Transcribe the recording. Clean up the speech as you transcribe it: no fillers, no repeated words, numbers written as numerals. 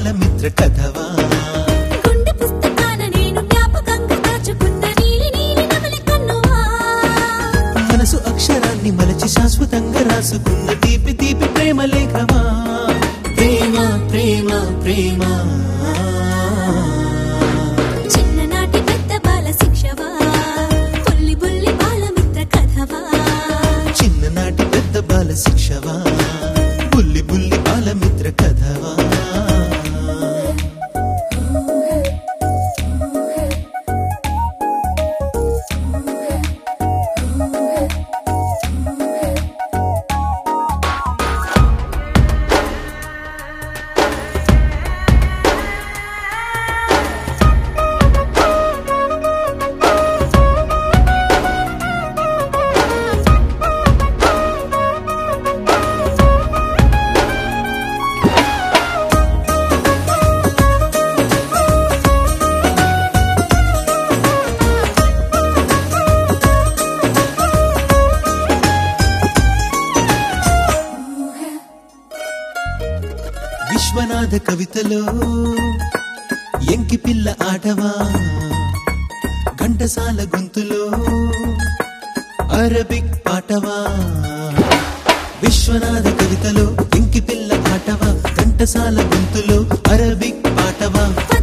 బాలమిత్ర కథవా గుండె పుస్తకాన నేను జ్ఞాపకంగా దాచుకున్న నీలి నీలి నమల కన్నువా మనసు అక్షరాన్ని మలచి శాశ్వతంగా రాసుకున్న తీపి తీపి ప్రేమ లేఖవా ప్రేమ ప్రేమ ప్రేమ చిన్ననాటి పెద్ద బాల శిక్షవా బుల్లి బుల్లి బాలమిత్ర కథవా చిన్ననాటి పెద్ద బాల శిక్షవా బుల్లి బుల్లి బాలమిత్ర కథవా విశ్వనాథ కవితలో ఎంకి పిల్ల ఆటవా ఘంటసాల గొంతులో అరబిక్ పాటవా విశ్వనాథ కవితలో ఎంకి పిల్ల ఆటవా ఘంటసాల గొంతులో అరబిక్ పాటవా